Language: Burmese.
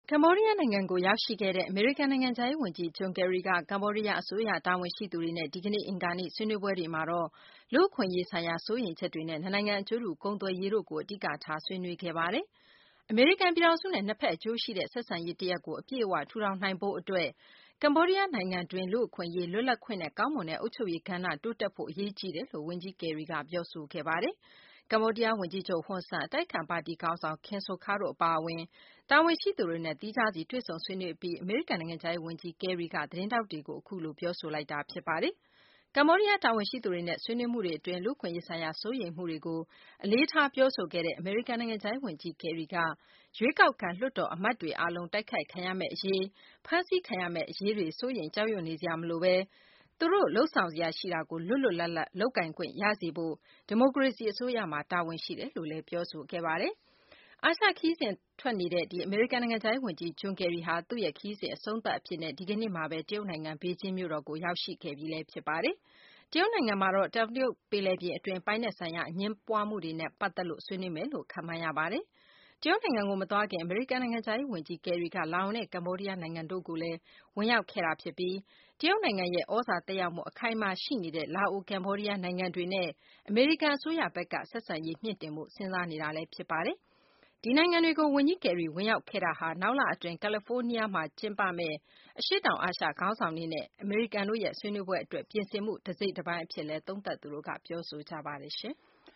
ကမ္ဘောဒီးယားနိုင်ငံကို ရောက်ရှိခဲ့တဲ့ အမေရိကန်နိုင်ငံခြားရေးဝန်ကြီး John Kerry က ကမ္ဘောဒီးယားအစိုးရ တာဝန်ရှိသူတွေနဲ့ ဒီကနေ့ အင်္ဂါနေ့ ဆွေးနွေးပွဲတွေမှာတော့ လူ့အခွင့်အရေးဆိုင်ရာ စိုးရိမ်ချက်တွေနဲ့ နှစ်နိုင်ငံ အကျိုးတူ ကုန်သွယ်ရေးတို့ကို အဓိကထား ဆွေးနွေးခဲ့ပါတယ်။ အမေရိကန်ပြည်ထောင်စုနဲ့ နှစ်ဘက် အကျိုးရှိတဲ့ ဆက်ဆံရေးတရပ်ကို အပြည့်အဝ ထူထောင်နိုင်ဖို့အတွက် ကမ္ဘောဒီးယားနိုင်ငံတွင်း လူ့အခွင့်အရေး၊ လွတ်လပ်ခွင့်နဲ့ ကောင်းမွန်တဲ့ အုပ်ချုပ်ရေးကဏ္ဍ တိုးတက်ဖို့ အရေးကြီးတယ်လို့ ဝန်ကြီး Kerry က ပြောဆိုခဲ့ပါတယ်။ ကမ္ဘောဒီးယားဝန်ကြီးချုပ် ဟွန်ဆန်၊ အတိုက်အခံပါတီခေါင်းဆောင် Kem Sokha တို့ အပါအဝင် တာဝန်ရှိသူတွေနဲ့ သီးခြားစီ တွေ့ဆုံဆွေးနွေးအပြီး အမေရိကန်နိုင်ငံခြားရေးဝန်ကြီး Kerry က သတင်းထောက်တွေကို အခုလို ပြောဆိုလိုက်တာ ဖြစ်ပါတယ်။ ကမ္ဘောဒီးယား တာဝန်ရှိသူတွေနဲ့ ဆွေးနွေးမှုတွေအတွင်း လူ့အခွင့်အရေးဆိုင်ရာ စိုးရိမ်မှုတွေကို အလေးထား ပြောဆိုခဲ့တဲ့ အမေရိကန်နိုင်ငံခြားရေးဝန်ကြီး Kerry က ရွေးကောက်ခံ လွှတ်တော်အမတ်တွေအားလုံး တိုက်ခိုက်ခံရမယ့်အရေး၊ ဖမ်းဆီးခံရမယ့်အရေးတွေ စိုးရိမ်ကြောက်ရွံ့နေစရာ မလိုဘဲ သူတို့ လုပ်ဆောင်စရာရှိတာကို လွတ်လွတ်လပ်လပ် လုပ်ကိုင်ခွင့်ရစေဖို့ ဒီမိုကရေစီအစိုးရမှာ တာဝန်ရှိတယ်လို့လည်း ပြောဆိုခဲ့ပါတယ်။ အာရှခရီးစဉ်ထွက်နေတဲ့ အမေရိကန်နိုင်ငံခြားရေးဝန်ကြီး John Kerry ဟာ သူ့ရဲ့ခရီးစဉ် အဆုံးသတ်အဖြစ် ဒီကနေ့မှာပဲ တရုတ်နိုင်ငံ ဘေဂျင်းမြို့တော်ကို ရောက်ရှိခဲ့ပြီ ဖြစ်ပါတယ်။ တရုတ်နိုင်ငံမှာတော့ တောင်တရုတ်ပင်လယ်ပြင်အတွင်း ပိုင်နက်ဆိုင်ရာ အငြင်းပွားမှုတွေနဲ့ ပတ်သက်လို့ ဆွေးနွေးမယ်လို့ ခန့်မှန်းရပါတယ်။ တရုတ်နိုင်ငံကို မသွားခင် အမေရိကန်နိုင်ငံခြားရေးဝန်ကြီး Kerry က လာအိုနဲ့ ကမ္ဘောဒီးယားနိုင်ငံတို့ကိုလည်း ဝင်ရောက်ခဲ့တာဖြစ်ပြီး တရုတ်နိုင်ငံရဲ့ သြဇာသက်ရောက်မှု အခိုင်အမာရှိနေတဲ့ လာအို၊ ကမ္ဘောဒီးယားနိုင်ငံတွေနဲ့ အမေရိကန်အစိုးရဘက်က ဆက်ဆံရေး မြှင့်တင်ဖို့ စဉ်းစားနေတာလည်း ဖြစ်ပါတယ်။ ဒီနိုင်ငံတွေကို ဝန်ကြီး Kerry ဝင်ရောက်ခဲ့တာဟာ နောက်လအတွင်း ကယ်လီဖိုးနီးယားမှာ ကျင်းပမယ့် အရှေ့တောင်အာရှ ခေါင်းဆောင်တွေနဲ့ အမေရိကန်တို့ရဲ့ ဆွေးနွေးပွဲအတွက် ပြင်ဆင်မှု တစိတ်တပိုင်းအဖြစ်လည်း သုံးသပ်သူတွေက ပြောဆိုကြပါတယ်။